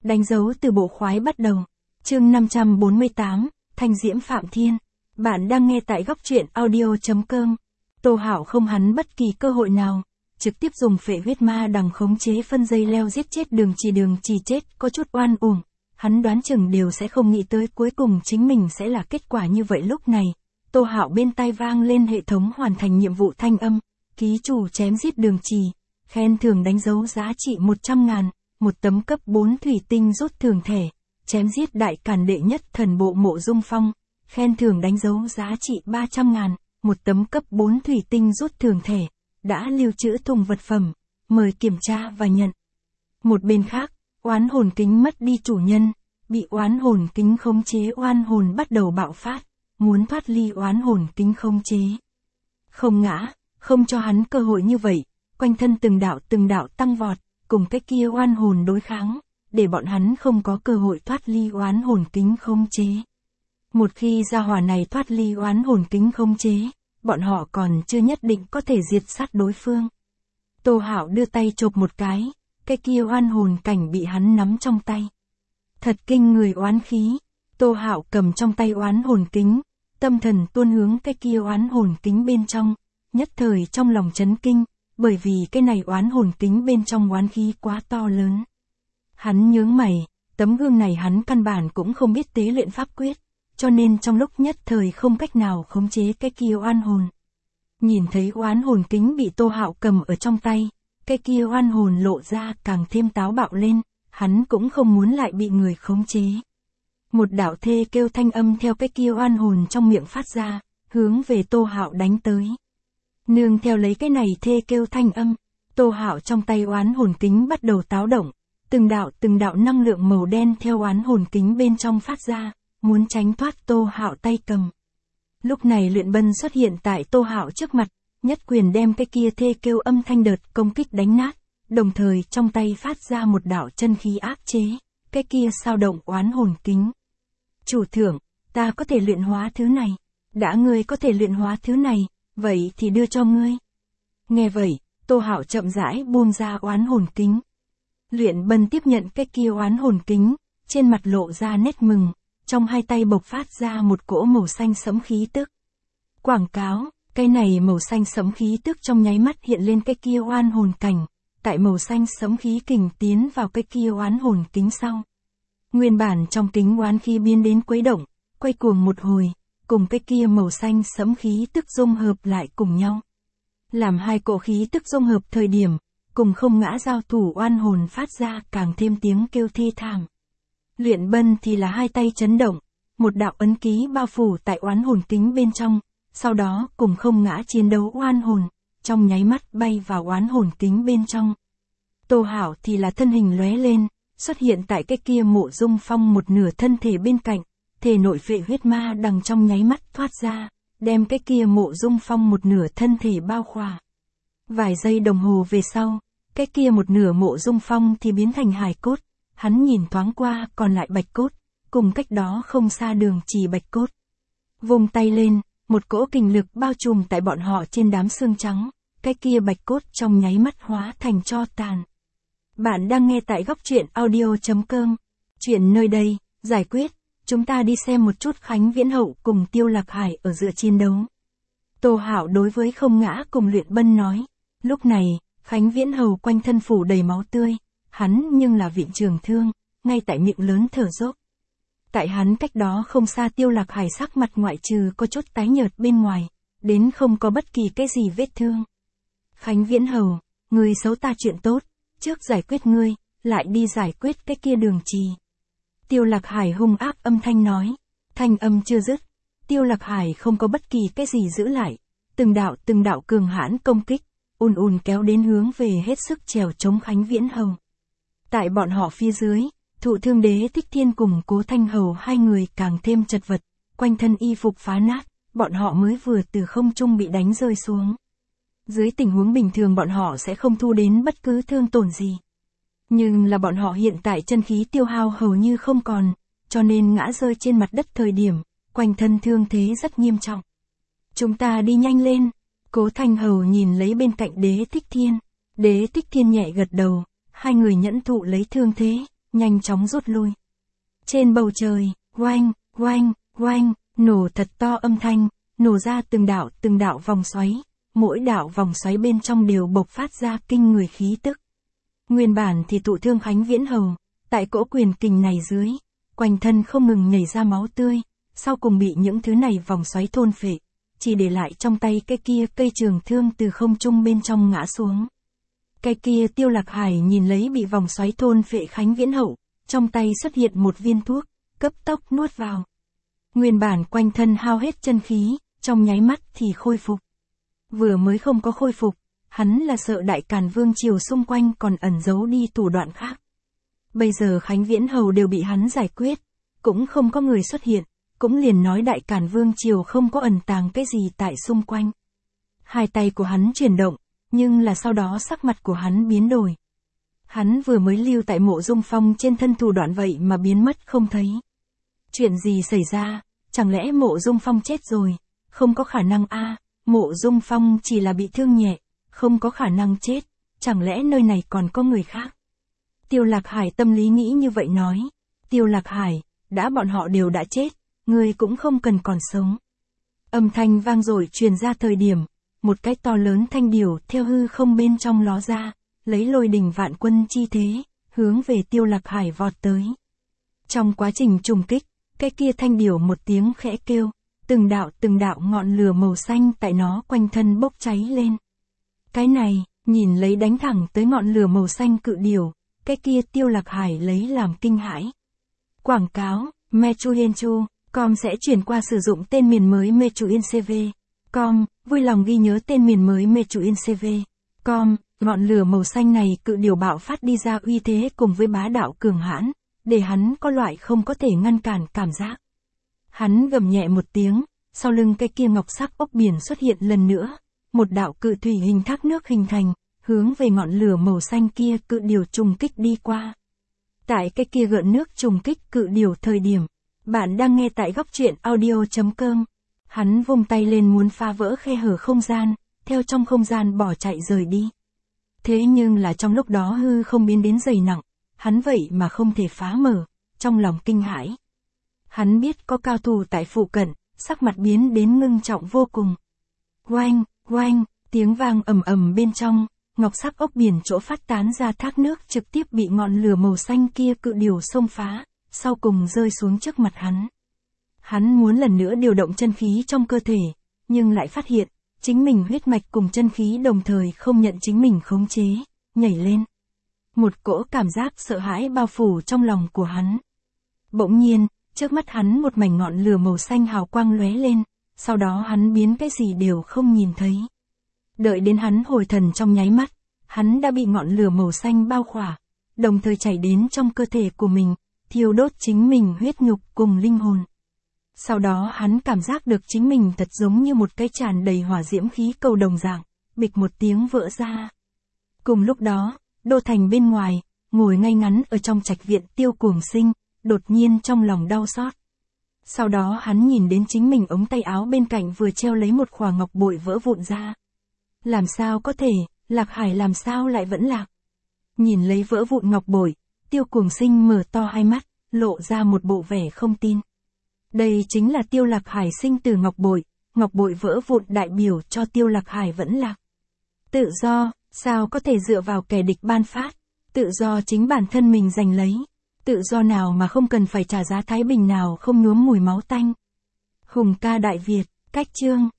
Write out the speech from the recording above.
Đánh dấu từ bộ khoái bắt đầu. Chương 548, Thanh Diễm Phạm Thiên. Bạn đang nghe tại góc truyện audio.com. Tô Hạo không hắn bất kỳ cơ hội nào, trực tiếp dùng phệ huyết ma đằng khống chế phân dây leo giết chết Đường Trì chết có chút oan uổng. Hắn đoán chừng đều sẽ không nghĩ tới cuối cùng chính mình sẽ là kết quả như vậy. Lúc này, Tô Hạo bên tai vang lên hệ thống hoàn thành nhiệm vụ thanh âm, ký chủ chém giết Đường Trì, khen thưởng đánh dấu giá trị 100.000, một tấm cấp 4 thủy tinh rút thưởng thẻ, chém giết đại càn đệ nhất thần bộ Mộ Dung Phong, khen thưởng đánh dấu giá trị 300.000, một tấm cấp 4 thủy tinh rút thưởng thẻ, đã lưu trữ thùng vật phẩm, mời kiểm tra và nhận. Một bên khác, oán hồn kính mất đi chủ nhân, bị oán hồn kính khống chế, oan hồn bắt đầu bạo phát, muốn thoát ly oán hồn kính khống chế. Không ngã, không cho hắn cơ hội như vậy, quanh thân từng đạo tăng vọt, cùng cái kia oan hồn đối kháng, để bọn hắn không có cơ hội thoát ly oán hồn kính khống chế. Một khi gia hỏa này thoát ly oán hồn kính khống chế, bọn họ còn chưa nhất định có thể diệt sát đối phương. Tô Hạo đưa tay chộp một cái kia oan hồn cảnh bị hắn nắm trong tay. Thật kinh người oán khí, Tô Hạo cầm trong tay oán hồn kính, tâm thần tuôn hướng cái kia oán hồn kính bên trong, nhất thời trong lòng chấn kinh, bởi vì cái này oán hồn kính bên trong oán khí quá to lớn. Hắn nhướng mày, tấm gương này hắn căn bản cũng không biết tế luyện pháp quyết, cho nên trong lúc nhất thời không cách nào khống chế cái kia oan hồn. Nhìn thấy oán hồn kính bị Tô Hạo cầm ở trong tay, cái kia oan hồn lộ ra càng thêm táo bạo lên, hắn cũng không muốn lại bị người khống chế. Một đạo thê kêu thanh âm theo cái kia oan hồn trong miệng phát ra, hướng về Tô Hạo đánh tới. Nương theo lấy cái này thê kêu thanh âm, Tô Hạo trong tay oán hồn kính bắt đầu táo động, từng đạo năng lượng màu đen theo oán hồn kính bên trong phát ra, muốn tránh thoát Tô Hạo tay cầm. Lúc này Luyện Bân xuất hiện tại Tô Hạo trước mặt, nhất quyền đem cái kia thê kêu âm thanh đợt công kích đánh nát, đồng thời trong tay phát ra một đạo chân khí áp chế, cái kia sao động oán hồn kính. Chủ thưởng, ta có thể luyện hóa thứ này. Đã ngươi có thể luyện hóa thứ này, vậy thì đưa cho ngươi. Nghe vậy, Tô Hạo chậm rãi buông ra oán hồn kính. Luyện Bân tiếp nhận cái kia oán hồn kính, trên mặt lộ ra nét mừng, trong hai tay bộc phát ra một cỗ màu xanh sẫm khí tức. Quảng cáo, cái này màu xanh sẫm khí tức trong nháy mắt hiện lên cái kia oan hồn cảnh, tại màu xanh sẫm khí kình tiến vào cái kia oán hồn kính sau. Nguyên bản trong kính oán khí biến đến quấy động, quay cuồng một hồi, cùng cái kia màu xanh sẫm khí tức dung hợp lại cùng nhau. Làm hai cỗ khí tức dung hợp thời điểm, cùng không ngã giao thủ oan hồn phát ra càng thêm tiếng kêu thê thảm. Luyện Bân thì là hai tay chấn động, một đạo ấn ký bao phủ tại oán hồn kính bên trong, sau đó cùng không ngã chiến đấu oan hồn, trong nháy mắt bay vào oán hồn kính bên trong. Tô Hạo thì là thân hình lóe lên, xuất hiện tại cái kia Mộ Dung Phong một nửa thân thể bên cạnh, thể nội phệ huyết ma đằng trong nháy mắt thoát ra, đem cái kia Mộ Dung Phong một nửa thân thể bao khỏa. Vài giây đồng hồ về sau, cái kia một nửa Mộ Dung Phong thì biến thành hài cốt, hắn nhìn thoáng qua còn lại bạch cốt, cùng cách đó không xa Đường Trì bạch cốt. Vung tay lên, một cỗ kình lực bao trùm tại bọn họ trên đám xương trắng, cái kia bạch cốt trong nháy mắt hóa thành tro tàn. Bạn đang nghe tại góc truyện audio.com. Chuyện nơi đây, giải quyết, chúng ta đi xem một chút Khánh Viễn Hậu cùng Tiêu Lạc Hải ở giữa chiến đấu. Tô Hạo đối với không ngã cùng Luyện Bân nói. Lúc này, Khánh Viễn Hầu quanh thân phủ đầy máu tươi, hắn nhưng là viện trường thương, ngay tại miệng lớn thở dốc. Tại hắn cách đó không xa Tiêu Lạc Hải sắc mặt ngoại trừ có chút tái nhợt bên ngoài, đến không có bất kỳ cái gì vết thương. Khánh Viễn Hầu, ngươi xấu ta chuyện tốt, trước giải quyết ngươi, lại đi giải quyết cái kia Đường Trì. Tiêu Lạc Hải hung ác âm thanh nói, thanh âm chưa dứt, Tiêu Lạc Hải không có bất kỳ cái gì giữ lại, từng đạo cường hãn công kích, ùn kéo đến hướng về hết sức trèo chống Khánh Viễn Hầu. Tại bọn họ phía dưới, Thụ Thương Đế Thích Thiên cùng Cố Thanh Hầu hai người càng thêm chật vật, quanh thân y phục phá nát, bọn họ mới vừa từ không trung bị đánh rơi xuống. Dưới tình huống bình thường bọn họ sẽ không thu đến bất cứ thương tổn gì. Nhưng là bọn họ hiện tại chân khí tiêu hao hầu như không còn, cho nên ngã rơi trên mặt đất thời điểm, quanh thân thương thế rất nghiêm trọng. Chúng ta đi nhanh lên. Cố Thanh Hầu nhìn lấy bên cạnh Đế Thích Thiên. Đế Thích Thiên nhẹ gật đầu, hai người nhẫn thụ lấy thương thế, nhanh chóng rút lui. Trên bầu trời, oanh, oanh, oanh, nổ thật to âm thanh, nổ ra từng đạo vòng xoáy, mỗi đạo vòng xoáy bên trong đều bộc phát ra kinh người khí tức. Nguyên bản thì thụ thương Khánh Viễn Hầu, tại cỗ quyền kình này dưới, quanh thân không ngừng nhảy ra máu tươi, sau cùng bị những thứ này vòng xoáy thôn phệ, chỉ để lại trong tay cái kia cây trường thương từ không trung bên trong ngã xuống. Cái kia Tiêu Lạc Hải nhìn lấy bị vòng xoáy thôn phệ Khánh Viễn Hậu, trong tay xuất hiện một viên thuốc, cấp tốc nuốt vào. Nguyên bản quanh thân hao hết chân khí, trong nháy mắt thì khôi phục. Vừa mới không có khôi phục, hắn là sợ Đại Càn Vương triều xung quanh còn ẩn giấu đi thủ đoạn khác. Bây giờ Khánh Viễn Hầu đều bị hắn giải quyết, cũng không có người xuất hiện, cũng liền nói Đại Càn Vương triều không có ẩn tàng cái gì tại xung quanh. Hai tay của hắn chuyển động, nhưng là sau đó sắc mặt của hắn biến đổi. Hắn vừa mới lưu tại Mộ Dung Phong trên thân thủ đoạn vậy mà biến mất không thấy. Chuyện gì xảy ra, chẳng lẽ Mộ Dung Phong chết rồi? Không có khả năng a, Mộ Dung Phong chỉ là bị thương nhẹ, không có khả năng chết, chẳng lẽ nơi này còn có người khác? Tiêu Lạc Hải tâm lý nghĩ như vậy nói. Tiêu Lạc Hải, đã bọn họ đều đã chết, ngươi cũng không cần còn sống. Âm thanh vang dội truyền ra thời điểm, một cái to lớn thanh điểu theo hư không bên trong ló ra, lấy lôi đình vạn quân chi thế, hướng về Tiêu Lạc Hải vọt tới. Trong quá trình trùng kích, cái kia thanh điểu một tiếng khẽ kêu, từng đạo ngọn lửa màu xanh tại nó quanh thân bốc cháy lên. Cái này, nhìn lấy đánh thẳng tới ngọn lửa màu xanh cự điểu, cái kia Tiêu Lạc Hải lấy làm kinh hãi. Quảng cáo, Mechuyenchu.com sẽ chuyển qua sử dụng tên miền mới Mechuyencv.com, vui lòng ghi nhớ tên miền mới Mechuyencv.com, ngọn lửa màu xanh này cự điểu bạo phát đi ra uy thế cùng với bá đạo cường hãn, để hắn có loại không có thể ngăn cản cảm giác. Hắn gầm nhẹ một tiếng, sau lưng cái kia ngọc sắc ốc biển xuất hiện lần nữa, một đạo cự thủy hình thác nước hình thành, hướng về ngọn lửa màu xanh kia cự điểu trùng kích đi qua. Tại cái kia gợn nước trùng kích cự điểu thời điểm, bạn đang nghe tại góc truyện audio.com. Hắn vung tay lên muốn phá vỡ khe hở không gian, theo trong không gian bỏ chạy rời đi. Thế nhưng là trong lúc đó hư không biến đến dày nặng, hắn vậy mà không thể phá mở, trong lòng kinh hãi. Hắn biết có cao thủ tại phụ cận, sắc mặt biến đến ngưng trọng vô cùng. Oanh, oanh, tiếng vang ầm ầm bên trong, ngọc sắc ốc biển chỗ phát tán ra thác nước trực tiếp bị ngọn lửa màu xanh kia cự điểu xông phá, sau cùng rơi xuống trước mặt hắn. Hắn muốn lần nữa điều động chân khí trong cơ thể, nhưng lại phát hiện, chính mình huyết mạch cùng chân khí đồng thời không nhận chính mình khống chế, nhảy lên. Một cỗ cảm giác sợ hãi bao phủ trong lòng của hắn. Bỗng nhiên, trước mắt hắn một mảnh ngọn lửa màu xanh hào quang lóe lên, sau đó hắn biến cái gì đều không nhìn thấy. Đợi đến hắn hồi thần trong nháy mắt, hắn đã bị ngọn lửa màu xanh bao khỏa, đồng thời chảy đến trong cơ thể của mình, thiêu đốt chính mình huyết nhục cùng linh hồn. Sau đó hắn cảm giác được chính mình thật giống như một cái tràn đầy hỏa diễm khí cầu đồng dạng, bịch một tiếng vỡ ra. Cùng lúc đó, đô thành bên ngoài, ngồi ngay ngắn ở trong trạch viện Tiêu Cuồng Sinh, đột nhiên trong lòng đau xót. Sau đó hắn nhìn đến chính mình ống tay áo bên cạnh vừa treo lấy một khỏa ngọc bội vỡ vụn ra. Làm sao có thể, Lạc Hải làm sao lại vẫn lạc? Nhìn lấy vỡ vụn ngọc bội, Tiêu Cuồng Sinh mở to hai mắt, lộ ra một bộ vẻ không tin. Đây chính là Tiêu Lạc Hải sinh từ ngọc bội vỡ vụn đại biểu cho Tiêu Lạc Hải vẫn lạc. Tự do, sao có thể dựa vào kẻ địch ban phát, tự do chính bản thân mình giành lấy, tự do nào mà không cần phải trả giá thái bình nào không nhuốm mùi máu tanh. Hùng ca Đại Việt, cách chương.